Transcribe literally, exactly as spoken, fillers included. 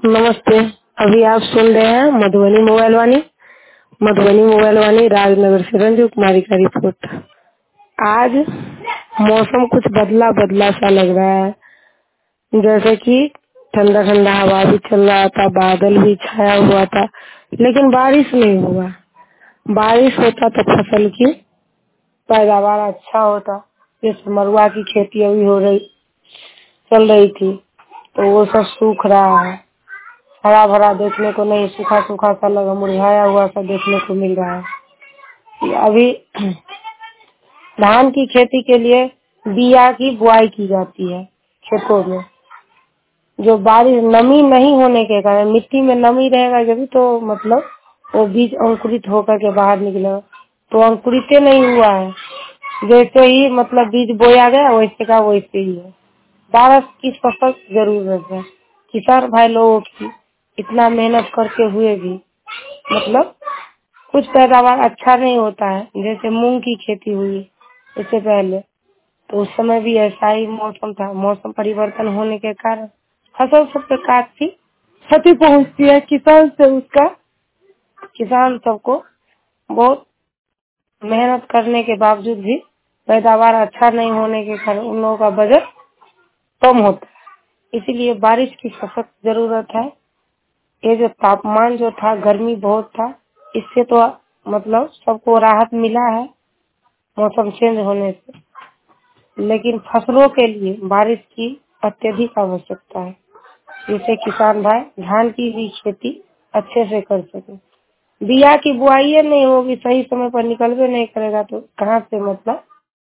नमस्ते। अभी आप सुन रहे हैं मधुबनी मोबाइल वाणी मधुबनी मोबाइल वाणी राजनगर से रंजू कुमारी का रिपोर्ट। आज मौसम कुछ बदला बदला सा लग रहा है, जैसे कि ठंडा ठंडा हवा भी चल रहा था, बादल भी छाया हुआ था, लेकिन बारिश नहीं हुआ। बारिश होता तो फसल की पैदावार अच्छा होता। जैसे मरुआ की खेती अभी हो रही चल रही थी, तो वो सब सूख रहा है, हरा भरा देखने को नहीं, सूखा सूखा सा लगा, मुरझाया हुआ सा देखने को मिल रहा है। अभी धान की खेती के लिए बिया की बुआई की जाती है खेतों में। जो बारिश नमी नहीं होने के कारण, मिट्टी में नमी रहेगा जब तो मतलब वो बीज अंकुरित होकर के बाहर निकलेगा, तो अंकुरित नहीं हुआ है। जैसे ही मतलब बीज बोया गया वैसे का वैसे ही है। बारिश की सख्त जरूरत है किसान भाई लोगों की। इतना मेहनत करके हुए भी मतलब कुछ पैदावार अच्छा नहीं होता है। जैसे मूंग की खेती हुई इससे पहले, तो उस समय भी ऐसा ही मौसम था। मौसम परिवर्तन होने के कारण फसल सब पे काफी क्षति पहुंचती है। किसान से उसका किसान सबको बहुत मेहनत करने के बावजूद भी पैदावार अच्छा नहीं होने के कारण उन लोगों का बजट कम होता है। इसीलिए बारिश की सख्त जरूरत है। ये जो तापमान जो था, गर्मी बहुत था, इससे तो मतलब सबको राहत मिला है मौसम चेंज होने से, लेकिन फसलों के लिए बारिश की अत्यधिक आवश्यकता है, जिससे किसान भाई धान की भी खेती अच्छे से कर सके। बिया की बुआई नहीं होगी, सही समय पर निकलवे नहीं करेगा तो कहाँ से मतलब